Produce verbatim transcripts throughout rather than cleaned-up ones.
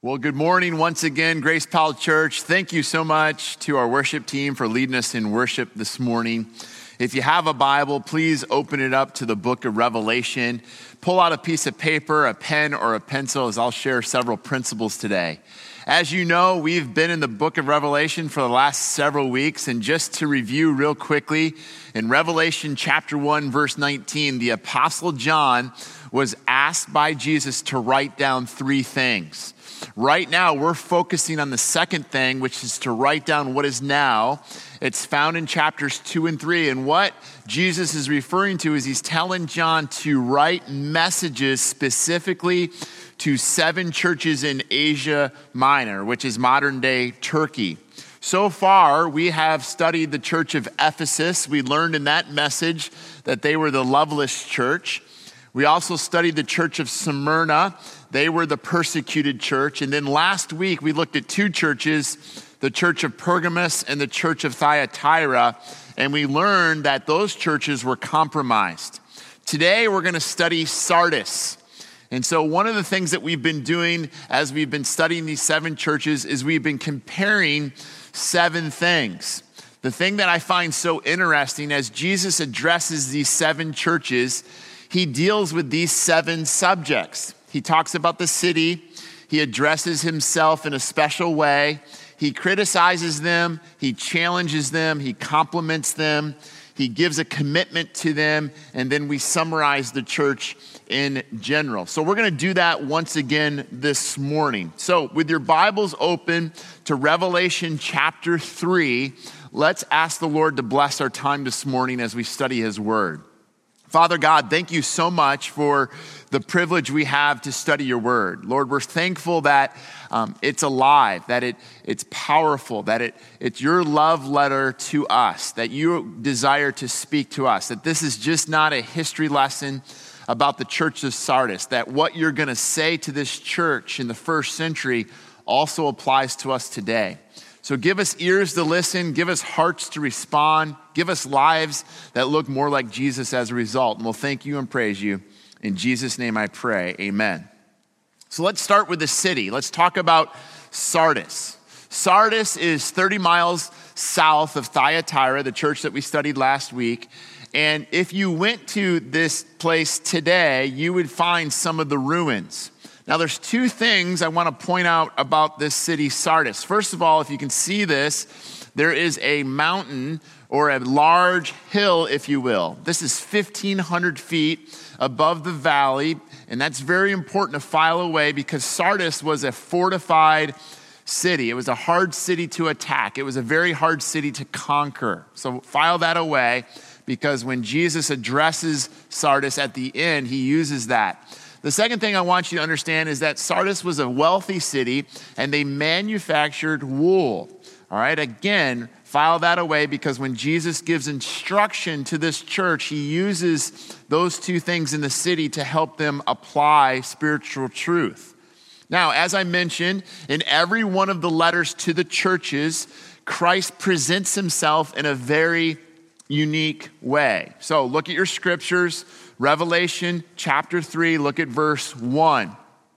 Well, good morning once again, Grace Powell Church. Thank you so much to our worship team for leading us in worship this morning. If you have a Bible, please open it up to the book of Revelation. Pull out a piece of paper, a pen, or a pencil as I'll share several principles today. As you know, we've been in the book of Revelation for the last several weeks, and just to review real quickly, in Revelation chapter one, verse nineteen, the Apostle John was asked by Jesus to write down three things. Right now, we're focusing on the second thing, which is to write down what is now. It's found in chapters two and three. And what Jesus is referring to is he's telling John to write messages specifically to seven churches in Asia Minor, which is modern day Turkey. So far, we have studied the church of Ephesus. We learned in that message that they were the loveless church. We also studied the church of Smyrna. They were the persecuted church. And then last week, we looked at two churches, the church of Pergamos and the church of Thyatira, and we learned that those churches were compromised. Today, we're going to study Sardis. And so one of the things that we've been doing as we've been studying these seven churches is we've been comparing seven things. The thing that I find so interesting as Jesus addresses these seven churches, he deals with these seven subjects. He talks about the city. He addresses himself in a special way. He criticizes them. He challenges them. He compliments them. He gives a commitment to them. And then we summarize the church in general. So we're going to do that once again this morning. So with your Bibles open to Revelation chapter three, let's ask the Lord to bless our time this morning as we study his word. Father God, thank you so much for the privilege we have to study your word. Lord, we're thankful that um, it's alive, that it it's powerful, that it it's your love letter to us, that you desire to speak to us, that this is just not a history lesson about the church of Sardis, that what you're going to say to this church in the first century also applies to us today. So give us ears to listen, give us hearts to respond, give us lives that look more like Jesus as a result. And we'll thank you and praise you. In Jesus' name I pray, amen. So let's start with the city. Let's talk about Sardis. Sardis is thirty miles south of Thyatira, the church that we studied last week. And if you went to this place today, you would find some of the ruins. Now, there's two things I want to point out about this city, Sardis. First of all, if you can see this, there is a mountain or a large hill, if you will. This is fifteen hundred feet above the valley, and that's very important to file away because Sardis was a fortified city. It was a hard city to attack. It was a very hard city to conquer. So file that away because when Jesus addresses Sardis at the end, he uses that. The second thing I want you to understand is that Sardis was a wealthy city and they manufactured wool. All right, again, file that away because when Jesus gives instruction to this church, he uses those two things in the city to help them apply spiritual truth. Now, as I mentioned, in every one of the letters to the churches, Christ presents himself in a very unique way. So look at your scriptures. Revelation chapter three, look at verse one.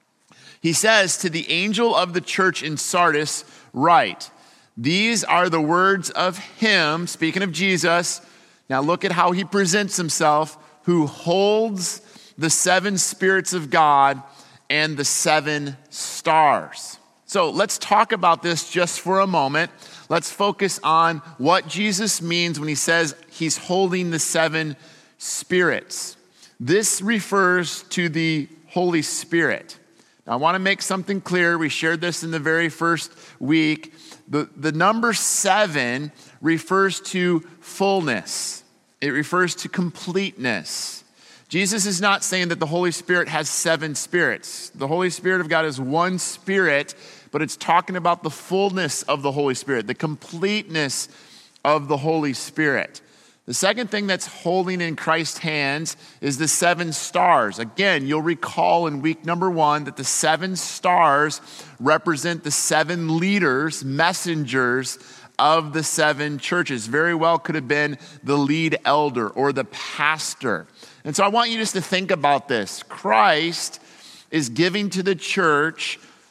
He says, to the angel of the church in Sardis, write, these are the words of him, speaking of Jesus. Now look at how he presents himself, who holds the seven spirits of God and the seven stars. So let's talk about this just for a moment. Let's focus on what Jesus means when he says he's holding the seven spirits. This refers to the Holy Spirit. Now, I want to make something clear. We shared this in the very first week. The, the number seven refers to fullness. It refers to completeness. Jesus is not saying that the Holy Spirit has seven spirits. The Holy Spirit of God is one spirit, but it's talking about the fullness of the Holy Spirit, the completeness of the Holy Spirit. The second thing that's holding in Christ's hands is the seven stars. Again, you'll recall in week number one that the seven stars represent the seven leaders, messengers of the seven churches. Very well could have been the lead elder or the pastor. And so I want you just to think about this. Christ is giving to the church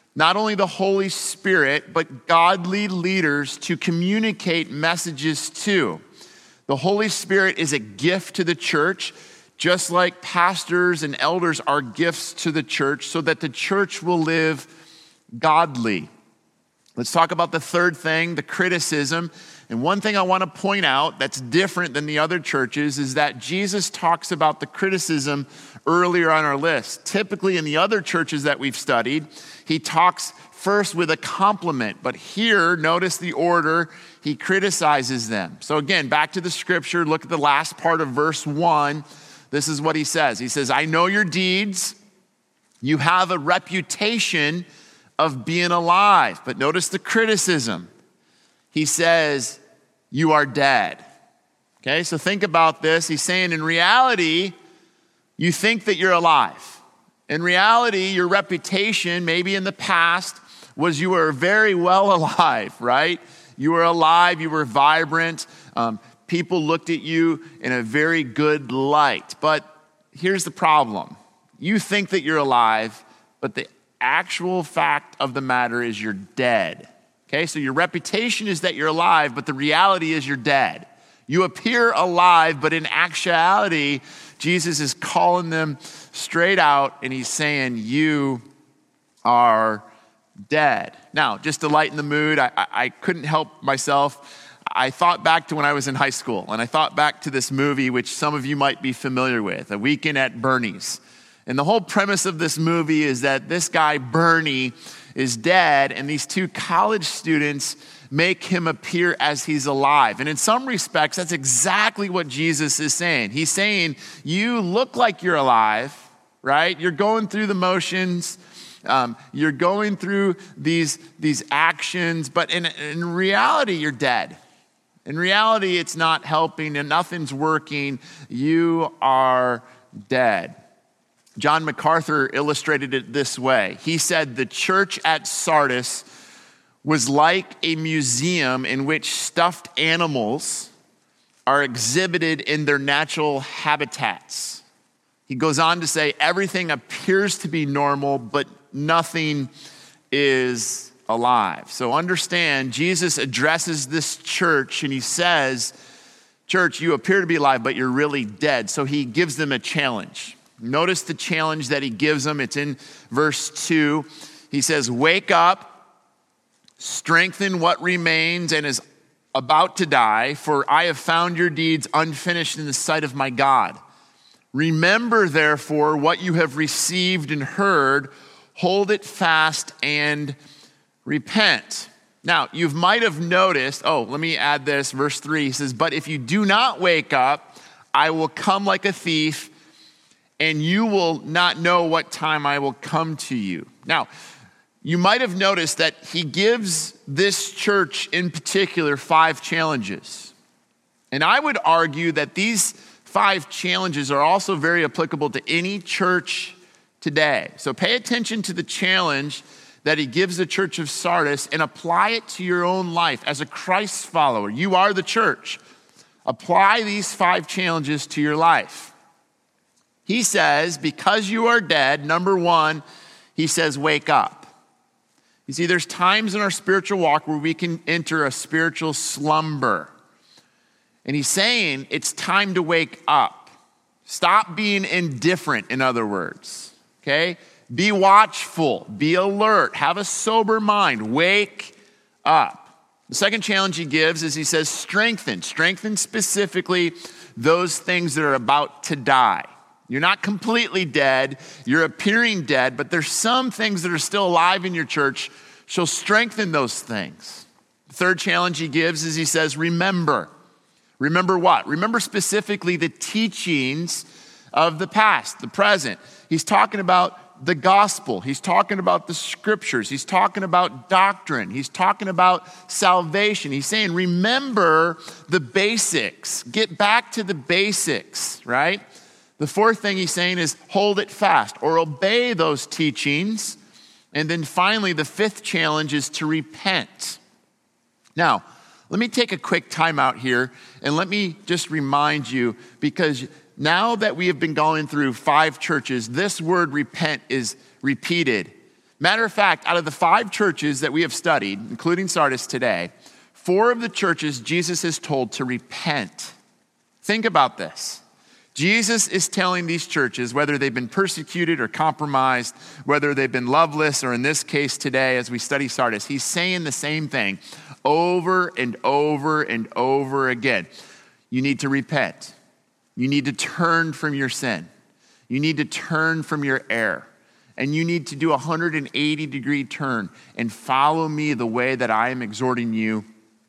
not only the Holy Spirit, but godly leaders to communicate messages to. The Holy Spirit is a gift to the church, just like pastors and elders are gifts to the church, so that the church will live godly. Let's talk about the third thing, the criticism. And one thing I want to point out that's different than the other churches is that Jesus talks about the criticism earlier on our list. Typically in the other churches that we've studied, he talks first with a compliment, but here, notice the order, he criticizes them. So again, back to the scripture, look at the last part of verse one. This is what he says. He says, I know your deeds. You have a reputation of being alive. But notice the criticism. He says, you are dead. Okay, so think about this. He's saying in reality, you think that you're alive. In reality, your reputation, maybe in the past, was you were very well alive, right? You were alive, you were vibrant. Um, people looked at you in a very good light. But here's the problem. You think that you're alive, but the actual fact of the matter is you're dead. Okay, so your reputation is that you're alive, but the reality is you're dead. You appear alive, but in actuality, Jesus is calling them straight out, and he's saying, you are dead. Now, just to lighten the mood, I, I, I couldn't help myself. I thought back to when I was in high school, and I thought back to this movie, which some of you might be familiar with, A Weekend at Bernie's. And the whole premise of this movie is that this guy, Bernie, is dead, and these two college students make him appear as he's alive. And in some respects, that's exactly what Jesus is saying. He's saying, you look like you're alive, right? You're going through the motions. Um, you're going through these, these actions, but in, in reality, you're dead. In reality, it's not helping and nothing's working. You are dead. John MacArthur illustrated it this way. He said the church at Sardis was like a museum in which stuffed animals are exhibited in their natural habitats. He goes on to say everything appears to be normal, but nothing is alive. So understand, Jesus addresses this church and he says, church, you appear to be alive, but you're really dead. So he gives them a challenge. Notice the challenge that he gives them. It's in verse two. He says, wake up, strengthen what remains and is about to die, for I have found your deeds unfinished in the sight of my God. Remember, therefore, what you have received and heard, hold it fast and repent. Now, you might have noticed, oh, let me add this, verse three, he says, but if you do not wake up, I will come like a thief, and you will not know what time I will come to you. Now, you might have noticed that he gives this church in particular five challenges. And I would argue that these five challenges are also very applicable to any church today. So pay attention to the challenge that he gives the church of Sardis and apply it to your own life as a Christ follower. You are the church. Apply these five challenges to your life. He says, because you are dead, number one, he says, wake up. You see, there's times in our spiritual walk where we can enter a spiritual slumber. And he's saying it's time to wake up. Stop being indifferent, in other words, okay? Be watchful, be alert, have a sober mind, wake up. The second challenge he gives is he says, strengthen. Strengthen specifically those things that are about to die. You're not completely dead, you're appearing dead, but there's some things that are still alive in your church, so strengthen those things. The third challenge he gives is he says, remember. Remember what? Remember specifically the teachings of the past, the present. He's talking about the gospel. He's talking about the scriptures. He's talking about doctrine. He's talking about salvation. He's saying, remember the basics. Get back to the basics, right? The fourth thing he's saying is hold it fast or obey those teachings. And then finally, the fifth challenge is to repent. Now, let me take a quick time out here and let me just remind you, because now that we have been going through five churches, this word repent is repeated Matter of fact, out of the five churches that we have studied, including Sardis today, four of the churches Jesus is told to repent. Think about this. Jesus is telling these churches, whether they've been persecuted or compromised, whether they've been loveless, or in this case today as we study Sardis, he's saying the same thing over and over and over again. You need to repent. You need to turn from your sin. You need to turn from your error. And you need to do a one hundred eighty degree turn and follow me the way that I am exhorting you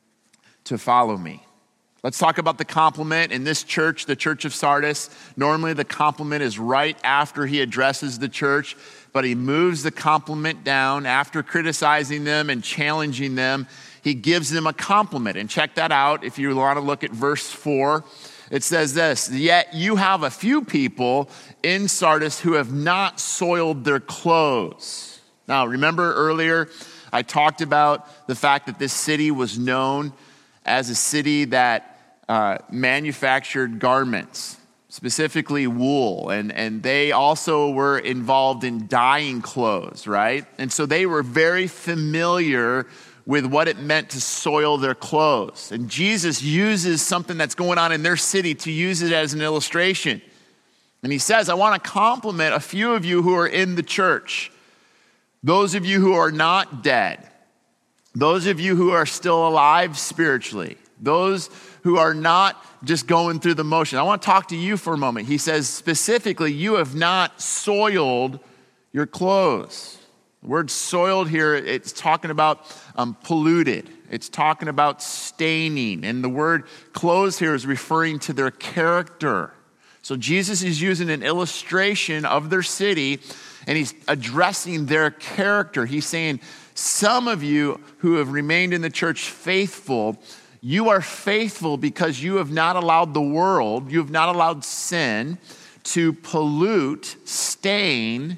to follow me. Let's talk about the compliment. In this church, the church of Sardis, normally the compliment is right after he addresses the church, but he moves the compliment down after criticizing them and challenging them. He gives them a compliment. And check that out if you want to look at verse four. It says this, yet you have a few people in Sardis who have not soiled their clothes. Now, remember earlier I talked about the fact that this city was known as a city that uh, manufactured garments, specifically wool, and, and they also were involved in dyeing clothes, right? And so they were very familiar with what it meant to soil their clothes. And Jesus uses something that's going on in their city to use it as an illustration. And he says, I want to compliment a few of you who are in the church. Those of you who are not dead. Those of you who are still alive spiritually. Those who are not just going through the motion. I want to talk to you for a moment. He says specifically, you have not soiled your clothes. The word soiled here, it's talking about um, polluted. It's talking about staining. And the word clothes here is referring to their character. So Jesus is using an illustration of their city, and he's addressing their character. He's saying, some of you who have remained in the church faithful, you are faithful because you have not allowed the world, you have not allowed sin to pollute, stain,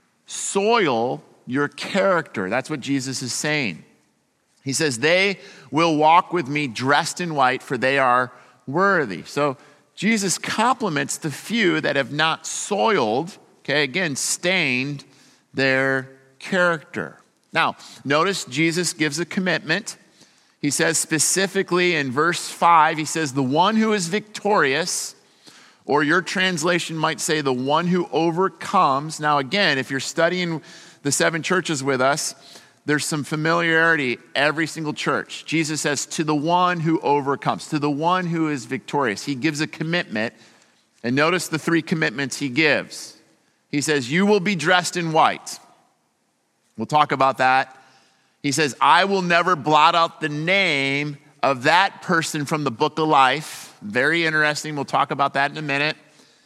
soil your character. That's what Jesus is saying. He says, they will walk with me dressed in white, for they are worthy. So Jesus compliments the few that have not soiled, okay, again, stained their character. Now, notice Jesus gives a commitment. He says specifically in verse five, he says, the one who is victorious, or your translation might say the one who overcomes. Now, again, if you're studying the seven churches with us, there's some familiarity every single church. Jesus says, to the one who overcomes, to the one who is victorious. He gives a commitment. And notice the three commitments he gives. He says, you will be dressed in white. We'll talk about that. He says, I will never blot out the name of that person from the book of life. Very interesting. We'll talk about that in a minute.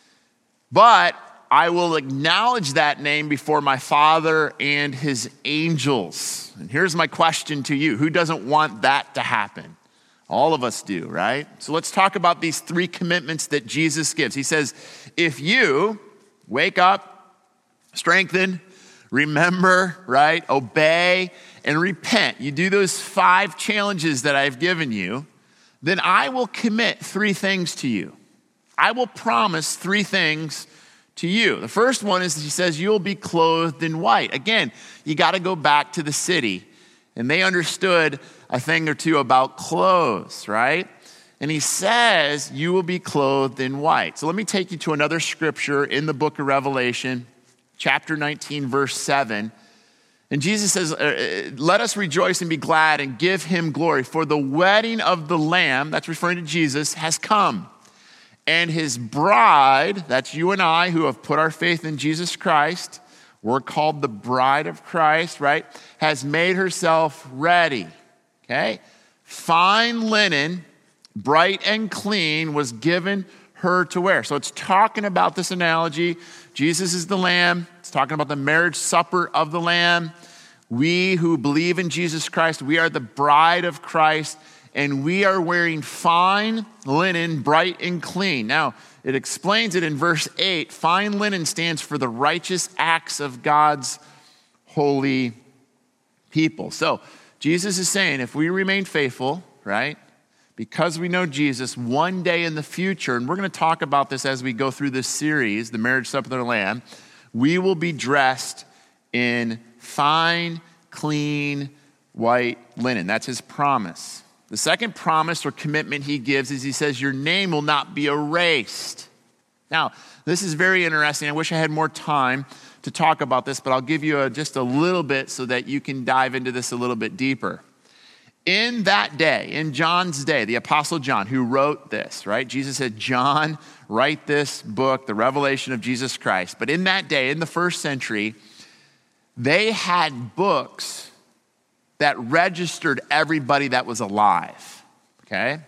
But I will acknowledge that name before my Father and his angels. And here's my question to you. Who doesn't want that to happen? All of us do, right? So let's talk about these three commitments that Jesus gives. He says, if you wake up, strengthen, remember, right, obey, and repent, you do those five challenges that I've given you, then I will commit three things to you. I will promise three things to you. The first one is he says, you'll be clothed in white. Again, you got to go back to the city. And they understood a thing or two about clothes, right? And he says, you will be clothed in white. So let me take you to another scripture in the book of Revelation, chapter nineteen, verse seven. And Jesus says, let us rejoice and be glad and give him glory, for the wedding of the Lamb, that's referring to Jesus, has come. And his bride, that's you and I who have put our faith in Jesus Christ, we're called the bride of Christ, right? Has made herself ready, okay? Fine linen, bright and clean, was given her to wear. So it's talking about this analogy. Jesus is the Lamb. It's talking about the marriage supper of the Lamb. We who believe in Jesus Christ, we are the bride of Christ, and we are wearing fine linen, bright and clean. Now, it explains it in verse eight. Fine linen stands for the righteous acts of God's holy people. So Jesus is saying if we remain faithful, right, because we know Jesus, one day in the future, and we're going to talk about this as we go through this series, the marriage supper of the Lamb, we will be dressed in fine, clean, white linen. That's his promise. The second promise or commitment he gives is he says, your name will not be erased. Now, this is very interesting. I wish I had more time to talk about this, but I'll give you a, just a little bit so that you can dive into this a little bit deeper. In that day, in John's day, the Apostle John, who wrote this, right? Jesus said, John, write this book, the revelation of Jesus Christ. But in that day, in the first century, they had books that registered everybody that was alive, okay?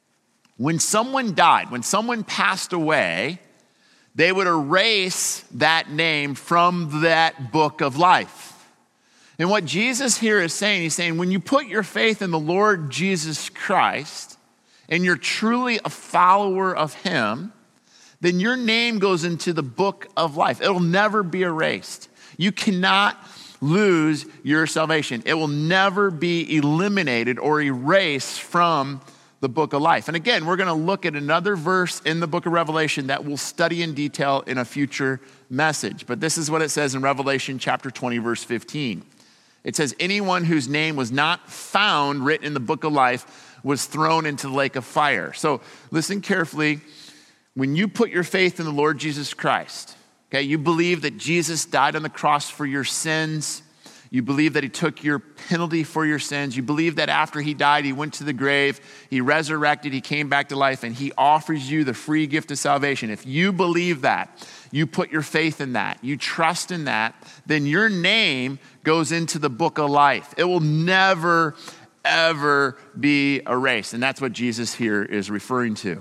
When someone died, when someone passed away, they would erase that name from that book of life. And what Jesus here is saying, he's saying, when you put your faith in the Lord Jesus Christ, and you're truly a follower of him, then your name goes into the book of life. It'll never be erased. You cannot lose your salvation. It will never be eliminated or erased from the book of life. And again, we're going to look at another verse in the book of Revelation that we'll study in detail in a future message. But this is what it says in Revelation chapter twenty, verse fifteen. It says, anyone whose name was not found written in the book of life was thrown into the lake of fire. So listen carefully. When you put your faith in the Lord Jesus Christ, okay, you believe that Jesus died on the cross for your sins. You believe that he took your penalty for your sins. You believe that after he died, he went to the grave, he resurrected, he came back to life, and he offers you the free gift of salvation. If you believe that, you put your faith in that, you trust in that, then your name goes into the book of life. It will never, ever be erased. And that's what Jesus here is referring to.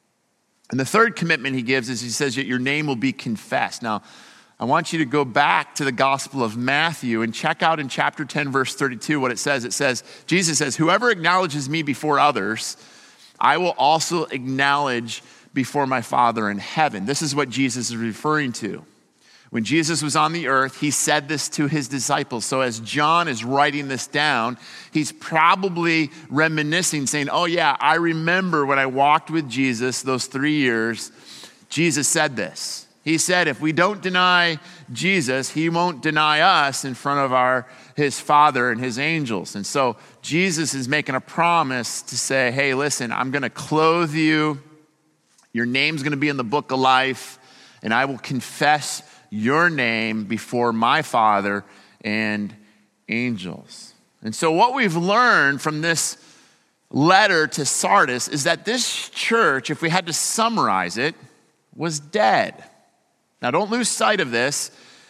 And the third commitment he gives is he says that your name will be confessed. Now, I want you to go back to the Gospel of Matthew and check out in chapter ten, verse thirty-two, what it says. It says, Jesus says, whoever acknowledges me before others, I will also acknowledge before my Father in heaven. This is what Jesus is referring to. When Jesus was on the earth, he said this to his disciples. So as John is writing this down, he's probably reminiscing, saying, oh yeah, I remember when I walked with Jesus those three years, Jesus said this. He said, if we don't deny Jesus, he won't deny us in front of our his Father and his angels. And so Jesus is making a promise to say, hey, listen, I'm going to clothe you. Your name's going to be in the book of life, and I will confess your name before my Father and angels. And so what we've learned from this letter to Sardis is that this church, if we had to summarize it, was dead. Now don't lose sight of this.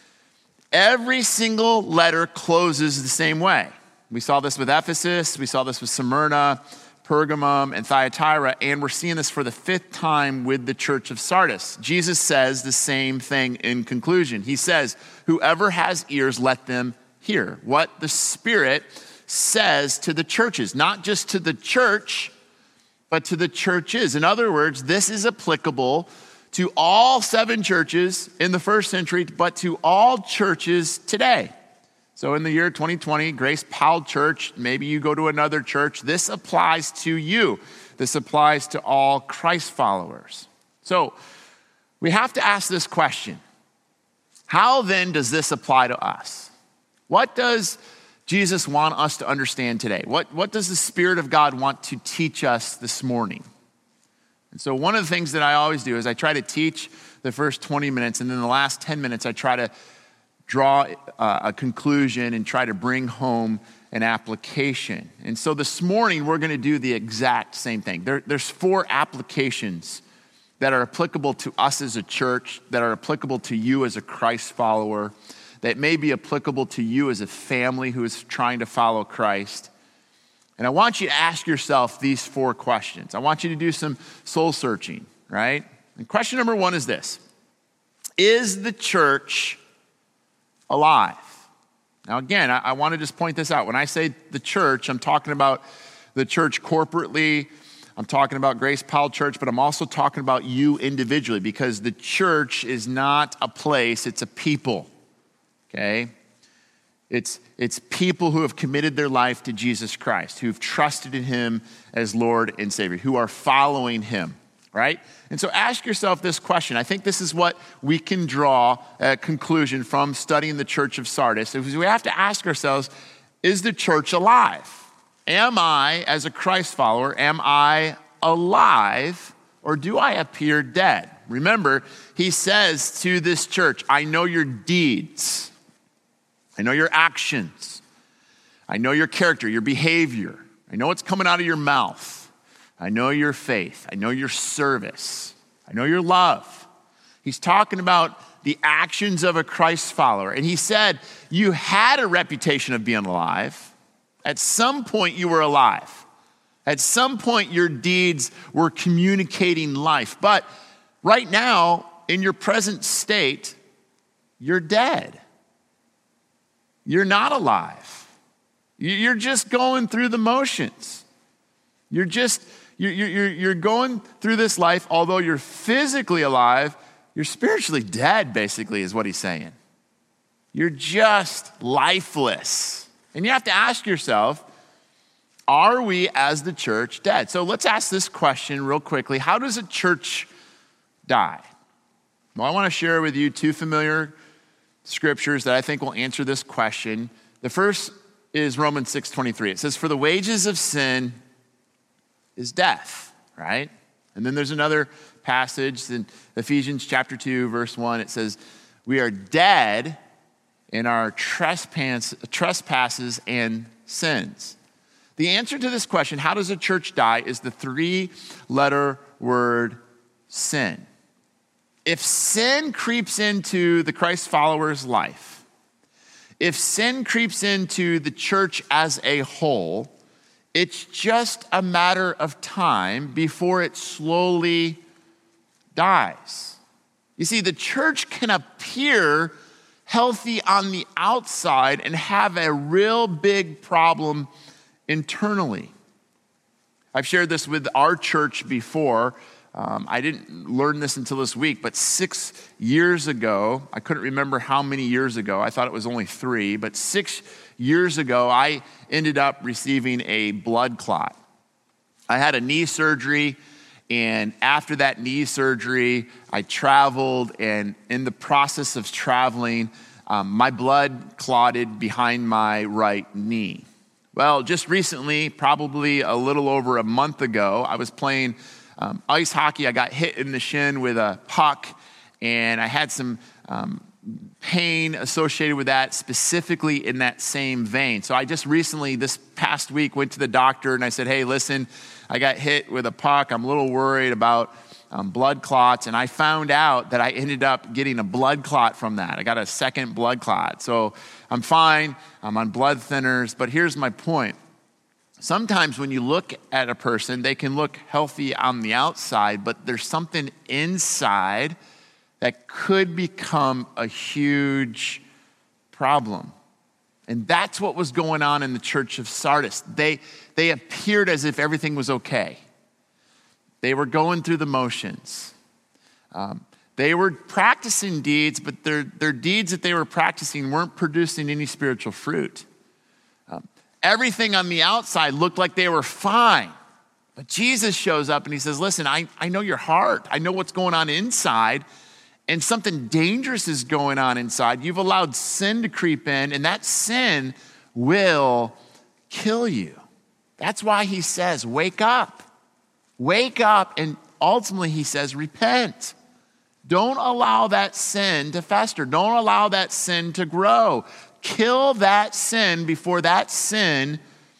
Every single letter closes the same way. We saw this with Ephesus, we saw this with Smyrna, Pergamum, and Thyatira, and we're seeing this for the fifth time with the church of Sardis. Jesus says the same thing in conclusion. He says, whoever has ears, let them hear what the Spirit says to the churches, not just to the church, but to the churches. In other words, this is applicable to all seven churches in the first century, but to all churches today. So in the year twenty twenty, Grace Powell Church, maybe you go to another church, this applies to you. This applies to all Christ followers. So we have to ask this question. How then does this apply to us? What does Jesus want us to understand today? What, what does the Spirit of God want to teach us this morning? And so one of the things that I always do is I try to teach the first twenty minutes, and then the last ten minutes I try to draw a conclusion and try to bring home an application. And so this morning, we're going to do the exact same thing. There, there's four applications that are applicable to us as a church, that are applicable to you as a Christ follower, that may be applicable to you as a family who is trying to follow Christ. And I want you to ask yourself these four questions. I want you to do some soul searching, right? And question number one is this: is the church alive? Now again, I, I want to just point this out. When I say the church, I'm talking about the church corporately. I'm talking about Grace Powell Church, but I'm also talking about you individually, because the church is not a place, it's a people, okay? It's, it's people who have committed their life to Jesus Christ, who've trusted in him as Lord and Savior, who are following him. right? And so ask yourself this question. I think this is what we can draw a conclusion from studying the church of Sardis. Is we have to ask ourselves, is the church alive? Am I, as a Christ follower, am I alive, or do I appear dead? Remember, he says to this church, I know your deeds. I know your actions. I know your character, your behavior. I know what's coming out of your mouth. I know your faith. I know your service. I know your love. He's talking about the actions of a Christ follower. And he said, you had a reputation of being alive. At some point you were alive. At some point your deeds were communicating life. But right now, in your present state, you're dead. You're not alive. You're just going through the motions. You're just, you're, you're, you're going through this life, although you're physically alive, you're spiritually dead, basically, is what he's saying. You're just lifeless. And you have to ask yourself, are we as the church dead? So let's ask this question real quickly. How does a church die? Well, I want to share with you two familiar scriptures that I think will answer this question. The first is Romans six twenty-three. It says, for the wages of sin is death, right? And then there's another passage in Ephesians chapter two, verse one. It says, we are dead in our trespass, trespasses and sins. The answer to this question, how does a church die, is the three-letter word sin. If sin creeps into the Christ follower's life, if sin creeps into the church as a whole, it's just a matter of time before it slowly dies. You see, the church can appear healthy on the outside and have a real big problem internally. I've shared this with our church before. Um, I didn't learn this until this week, but six years ago, I couldn't remember how many years ago, I thought it was only three, but six years ago, I ended up receiving a blood clot. I had a knee surgery, and after that knee surgery, I traveled, and in the process of traveling, um, my blood clotted behind my right knee. Well, just recently, probably a little over a month ago, I was playing um, ice hockey. I got hit in the shin with a puck, and I had some um, pain associated with that, specifically in that same vein. So I just recently, this past week, went to the doctor, and I said, hey, listen, I got hit with a puck. I'm a little worried about um, blood clots, and I found out that I ended up getting a blood clot from that. I got a second blood clot. So I'm fine. I'm on blood thinners, but here's my point. Sometimes when you look at a person, they can look healthy on the outside, but there's something inside that could become a huge problem. And that's what was going on in the church of Sardis. They, they appeared as if everything was okay. They were going through the motions. Um, they were practicing deeds, but their, their deeds that they were practicing weren't producing any spiritual fruit. Um, everything on the outside looked like they were fine. But Jesus shows up and he says, listen, I, I know your heart. I know what's going on inside. And something dangerous is going on inside. You've allowed sin to creep in, and that sin will kill you. That's why he says, wake up. Wake up, and ultimately he says, repent. Don't allow that sin to fester. Don't allow that sin to grow. Kill that sin before that sin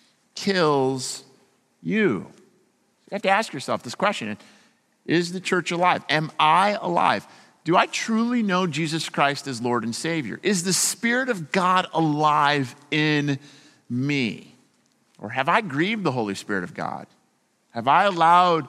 kills you. You have to ask yourself this question. Is the church alive? Am I alive? Do I truly know Jesus Christ as Lord and Savior? Is the Spirit of God alive in me? Or have I grieved the Holy Spirit of God? Have I allowed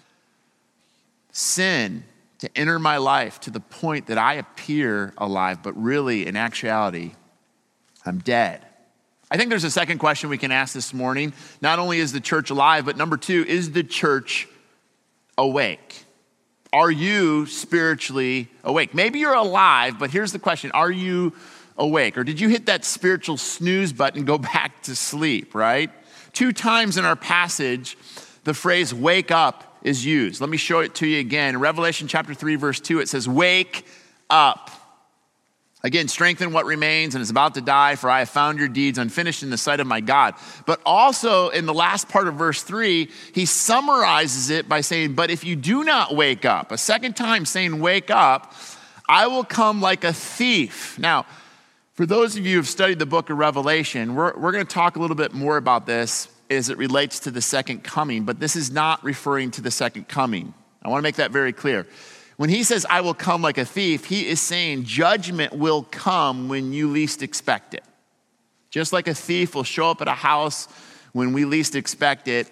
sin to enter my life to the point that I appear alive, but really, in actuality, I'm dead? I think there's a second question we can ask this morning. Not only is the church alive, but number two, is the church awake? Are you spiritually awake? Maybe you're alive, but here's the question. Are you awake? Or did you hit that spiritual snooze button and go back to sleep, right? Two times in our passage, the phrase wake up is used. Let me show it to you again. In Revelation chapter three, verse two, it says, wake up. Again, strengthen what remains and is about to die, for I have found your deeds unfinished in the sight of my God. But also in the last part of verse three, he summarizes it by saying, but if you do not wake up, a second time saying wake up, I will come like a thief. Now, for those of you who have studied the book of Revelation, we're, we're going to talk a little bit more about this as it relates to the second coming, but this is not referring to the second coming. I want to make that very clear. When he says, I will come like a thief, he is saying judgment will come when you least expect it. Just like a thief will show up at a house when we least expect it,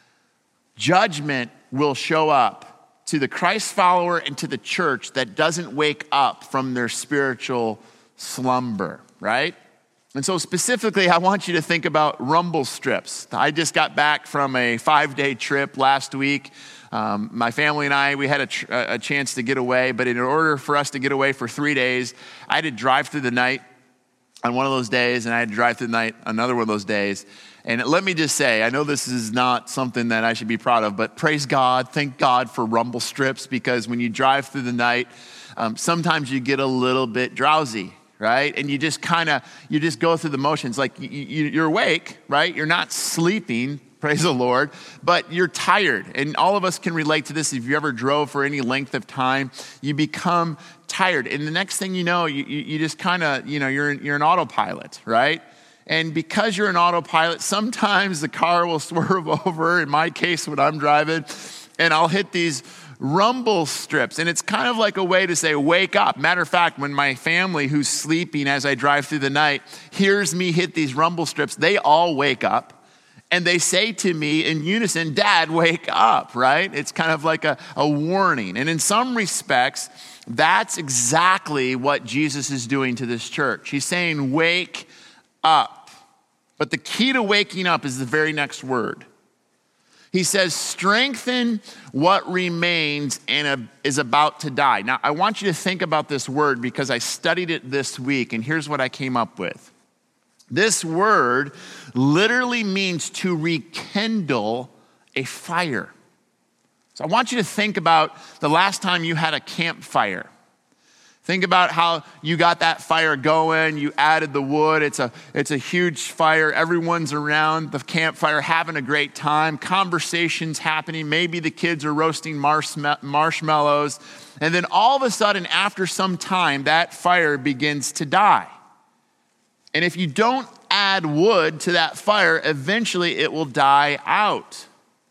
judgment will show up to the Christ follower and to the church that doesn't wake up from their spiritual slumber, right? And so specifically, I want you to think about rumble strips. I just got back from a five-day trip last week. Um, my family and I, we had a, tr- a chance to get away, but in order for us to get away for three days, I had to drive through the night on one of those days, and I had to drive through the night another one of those days. And let me just say, I know this is not something that I should be proud of, but praise God, thank God for rumble strips, because when you drive through the night, um, sometimes you get a little bit drowsy, right? And you just kind of, you just go through the motions. Like you, you, you're awake, right? You're not sleeping, praise the Lord, but you're tired. And all of us can relate to this. If you ever drove for any length of time, you become tired. And the next thing you know, you, you, you just kind of, you know, you're, you're an autopilot, right? And because you're an autopilot, sometimes the car will swerve over, in my case when I'm driving, and I'll hit these rumble strips. And it's kind of like a way to say, wake up. Matter of fact, when my family who's sleeping as I drive through the night hears me hit these rumble strips, they all wake up. And they say to me in unison, Dad, wake up, right? It's kind of like a, a warning. And in some respects, that's exactly what Jesus is doing to this church. He's saying, wake up. But the key to waking up is the very next word. He says, strengthen what remains and is about to die. Now, I want you to think about this word because I studied it this week, and here's what I came up with. This word literally means to rekindle a fire. So I want you to think about the last time you had a campfire. Think about how you got that fire going. You added the wood. It's a, it's a huge fire. Everyone's around the campfire having a great time. Conversations happening. Maybe the kids are roasting marshma- marshmallows. And then all of a sudden, after some time, that fire begins to die. And if you don't add wood to that fire, eventually it will die out.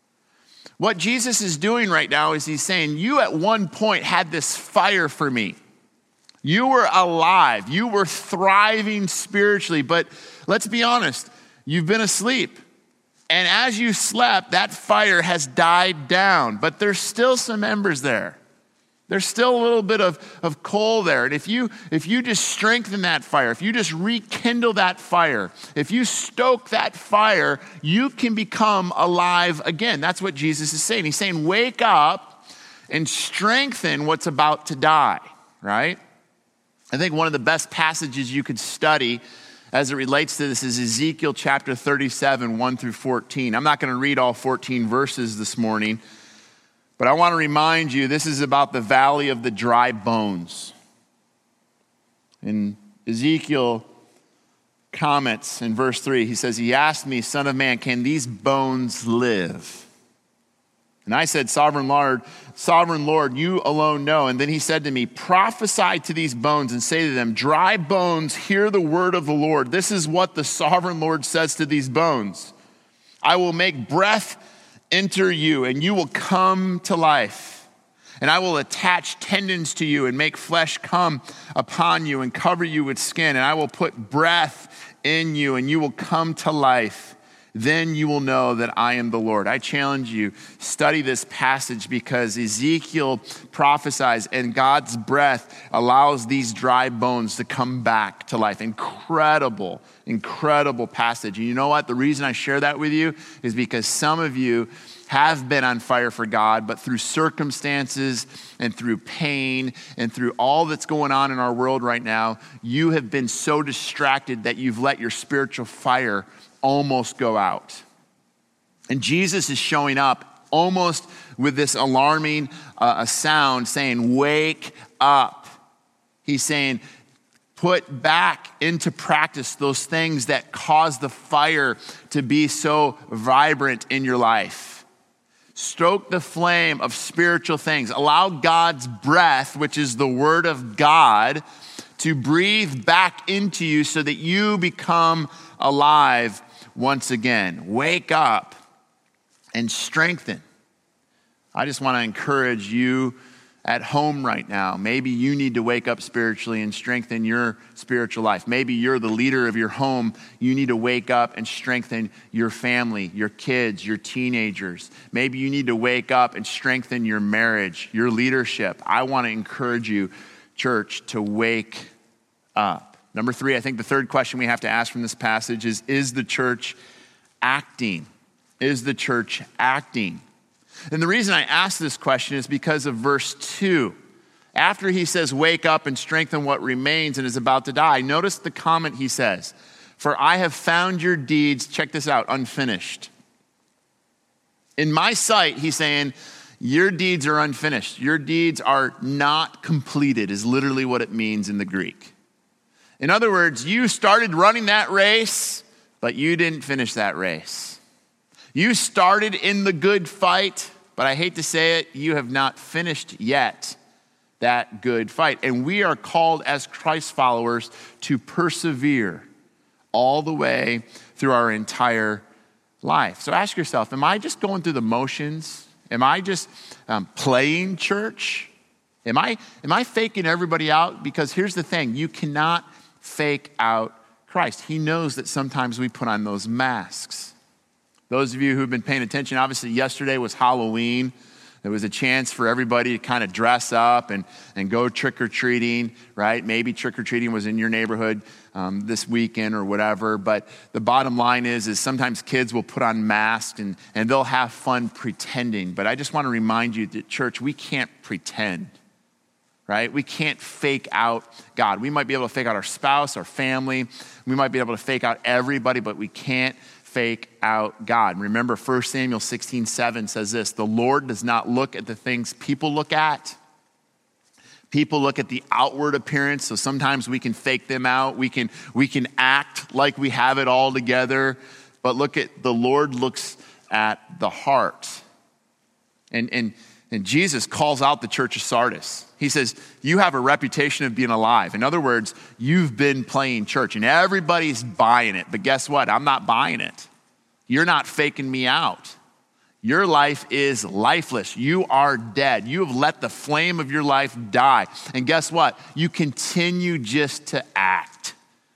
What Jesus is doing right now is he's saying, you at one point had this fire for me. You were alive. You were thriving spiritually. But let's be honest, you've been asleep. And as you slept, that fire has died down. But there's still some embers there. There's still a little bit of, of coal there. And if you, if you just strengthen that fire, if you just rekindle that fire, if you stoke that fire, you can become alive again. That's what Jesus is saying. He's saying, wake up and strengthen what's about to die, right? I think one of the best passages you could study as it relates to this is Ezekiel chapter thirty-seven, one through fourteen. I'm not going to read all fourteen verses this morning, but I want to remind you, this is about the valley of the dry bones. And Ezekiel comments in verse three, he says, he asked me, son of man, can these bones live? And I said, sovereign Lord, sovereign Lord, you alone know. And then he said to me, prophesy to these bones and say to them, dry bones, hear the word of the Lord. This is what the sovereign Lord says to these bones. I will make breath enter you, and you will come to life. And I will attach tendons to you and make flesh come upon you and cover you with skin. And I will put breath in you, and you will come to life. Then you will know that I am the Lord. I challenge you, study this passage because Ezekiel prophesies and God's breath allows these dry bones to come back to life. Incredible, incredible passage. And you know what? The reason I share that with you is because some of you have been on fire for God, but through circumstances and through pain and through all that's going on in our world right now, you have been so distracted that you've let your spiritual fire almost go out. And Jesus is showing up almost with this alarming uh, sound saying, wake up. He's saying, put back into practice those things that cause the fire to be so vibrant in your life. Stoke the flame of spiritual things. Allow God's breath, which is the word of God, to breathe back into you so that you become alive once again. Wake up and strengthen. I just want to encourage you at home right now. Maybe you need to wake up spiritually and strengthen your spiritual life. Maybe you're the leader of your home. You need to wake up and strengthen your family, your kids, your teenagers. Maybe you need to wake up and strengthen your marriage, your leadership. I want to encourage you, church, to wake up. Number three, I think the third question we have to ask from this passage is, is the church acting? Is the church acting? And the reason I ask this question is because of verse two. After he says, wake up and strengthen what remains and is about to die, notice the comment he says, for I have found your deeds, check this out, unfinished. In my sight, he's saying, your deeds are unfinished. Your deeds are not completed, is literally what it means in the Greek. In other words, you started running that race, but you didn't finish that race. You started in the good fight, but I hate to say it, you have not finished yet that good fight. And we are called as Christ followers to persevere all the way through our entire life. So ask yourself, am I just going through the motions? Am I just um, playing church? Am I, am I faking everybody out? Because here's the thing, you cannot fake out Christ. He knows that sometimes we put on those masks. Those of you who've been paying attention, obviously yesterday was Halloween. There was a chance for everybody to kind of dress up and, and go trick-or-treating, right? Maybe trick-or-treating was in your neighborhood um, this weekend or whatever. But the bottom line is, is sometimes kids will put on masks and, and they'll have fun pretending. But I just want to remind you that, church, we can't pretend, right? We can't fake out God. We might be able to fake out our spouse, our family. We might be able to fake out everybody, but we can't fake out God. Remember, First Samuel sixteen seven says this, the Lord does not look at the things people look at. People look at the outward appearance, so sometimes we can fake them out. We can, we can act like we have it all together, but look at, the Lord looks at the heart. And, and, and Jesus calls out the church of Sardis. He says, you have a reputation of being alive. In other words, you've been playing church and everybody's buying it. But guess what? I'm not buying it. You're not faking me out. Your life is lifeless. You are dead. You have let the flame of your life die. And guess what? You continue just to act.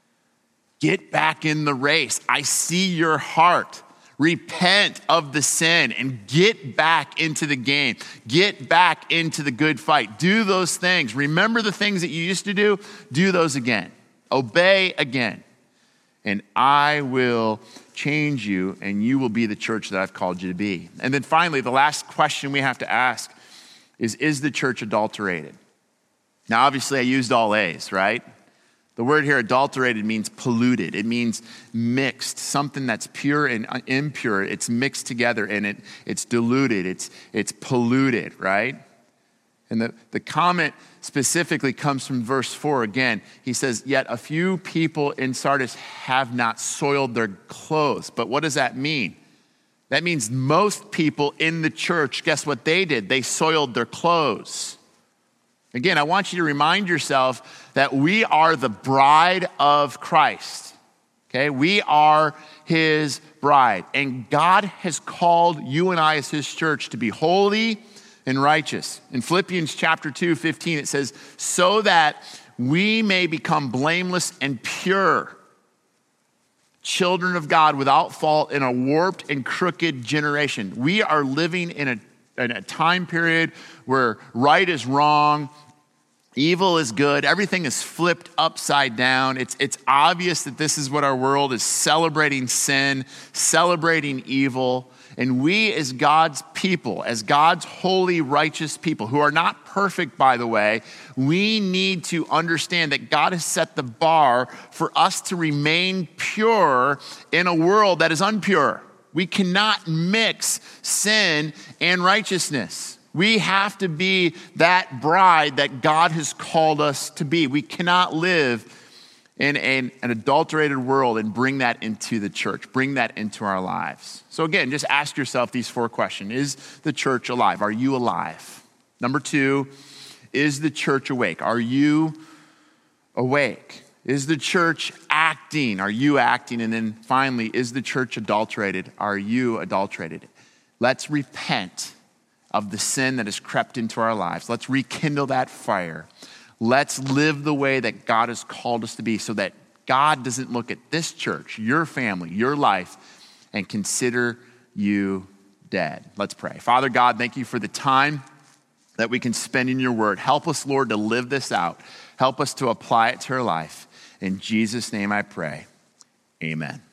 Get back in the race. I see your heart. Repent of the sin and get back into the game. Get back into the good fight. Do those things. Remember the things that you used to do. Do those again. Obey again. And I will change you and you will be the church that I've called you to be. And then finally, the last question we have to ask is, is the church adulterated? Now, obviously I used all A's, right? The word here, adulterated, means polluted. It means mixed, something that's pure and impure. It's mixed together and it, it's diluted. It's, it's polluted, right? And the, the comment specifically comes from verse four again. He says, yet a few people in Sardis have not soiled their clothes. But what does that mean? That means most people in the church, guess what they did? They soiled their clothes. Again, I want you to remind yourself that we are the bride of Christ, okay? We are his bride, and God has called you and I as his church to be holy and righteous. In Philippians chapter two, fifteen, it says, so that we may become blameless and pure, children of God without fault in a warped and crooked generation. We are living in a in a time period where right is wrong, evil is good, everything is flipped upside down. It's, it's obvious that this is what our world is celebrating sin, celebrating evil. And we as God's people, as God's holy, righteous people, who are not perfect, by the way, we need to understand that God has set the bar for us to remain pure in a world that is impure. We cannot mix sin and righteousness. We have to be that bride that God has called us to be. We cannot live in an, an adulterated world and bring that into the church, bring that into our lives. So again, just ask yourself these four questions. Is the church alive? Are you alive? Number two, is the church awake? Are you awake? Is the church acting? Are you acting? And then finally, is the church adulterated? Are you adulterated? Let's repent of the sin that has crept into our lives. Let's rekindle that fire. Let's live the way that God has called us to be so that God doesn't look at this church, your family, your life, and consider you dead. Let's pray. Father God, thank you for the time that we can spend in your word. Help us, Lord, to live this out. Help us to apply it to our life. In Jesus' name I pray, amen.